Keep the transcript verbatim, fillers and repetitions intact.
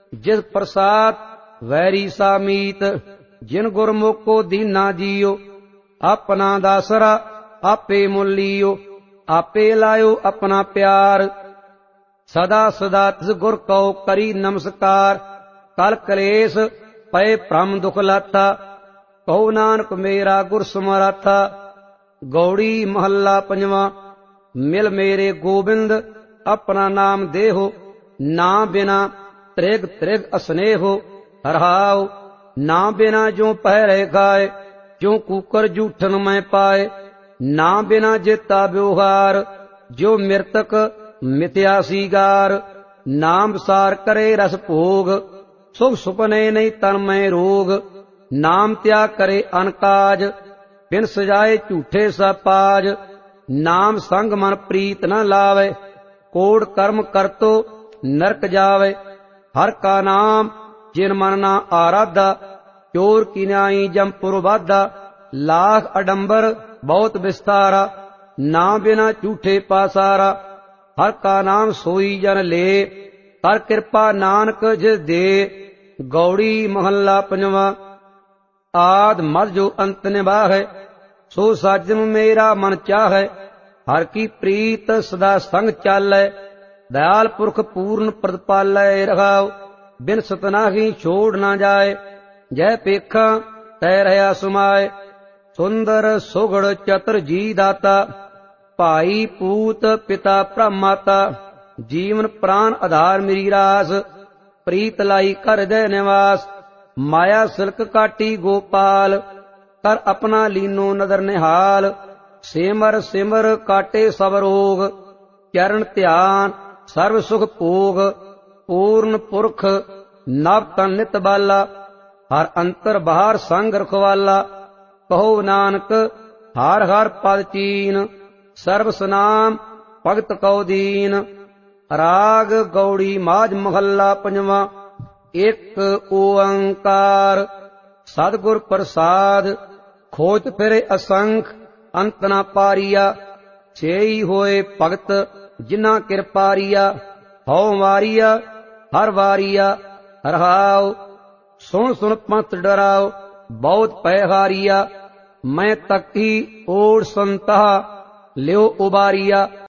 जिस प्रसाद वैरी सामीत। जिन गुरमुख को दीना जियो, अपना दासरा आपे मुलियो। आपे लायो अपना प्यार, सदा सदा तिस गुर को करी नमस्कार। कल कलेस पै भ्रम दुख लाथा, कहो नानक मेरा गुर समराथा। गौड़ी महला पंजवा। मिल मेरे गोबिंद अपना नाम देहो, ना बिना त्रिग त्रिग असनेहो। हरहाओ ना बिना जो पहरे खाए, जो कुकर जूठन मैं पाए। ना बिना जेता व्यवहार, जो मृतक मिथ्या सीगार। नाम सार करे रस भोग, सुख सुपने नहीं तन में रोग। नाम त्याग करे अनकाज, बिन सजाए झूठे सपाज। नाम संग मन प्रीत न लावे, कोड़ कर्म करतो नरक जावे। हर का नाम जिन मन ना आराधा, चोर की न्यायी जमपुर बाधा। लाख अडंबर बहुत विस्तारा, ना बिना झूठे पासारा। हर का नाम सोई जन ले, कर कृपा नानक जिस दे। गौड़ी महला पंजवा। आद मद जो अंत निभाहै, सो साजन मेरा मन चाहै। हर की प्रीत सदा संग चालै, दयाल पुरख पूर्ण प्रतिपालै। रहाओ बिन सतनाही छोड़ ना जाए, जय पेखा तै रहा समाए। सुंदर सुगड़ चतुर जी दाता, भाई पूत पिता ब्रह्म माता। जीवन प्राण आधार मेरी रास, प्रीत लाई कर हृदय निवास। माया सिल्क काटी गोपाल, कर अपना लीनो नदर निहाल। सिमर सिमर काटे सब रोग, चरण ध्यान सर्व सुख भोग। पूर्ण पुरख नव तन नित बाला, हर अंतर बाहर संग रखवाला। कहो नानक हर हर पद चीन, सर्व सनाम भगत कौ दीन। राग गौड़ी माज महला पंजवा। एक ओंकार सतगुर प्रसाद, खोज फिरे असंख अंत ना पारिया। छेई होए भगत जिन्ना किरपारिया, हौ मारिया हर वारिया। रहाओ सुन सुन पंथ डराओ, बहुत पै हारिया। मैं तकी ओढ़ संता, लियो उबारिया।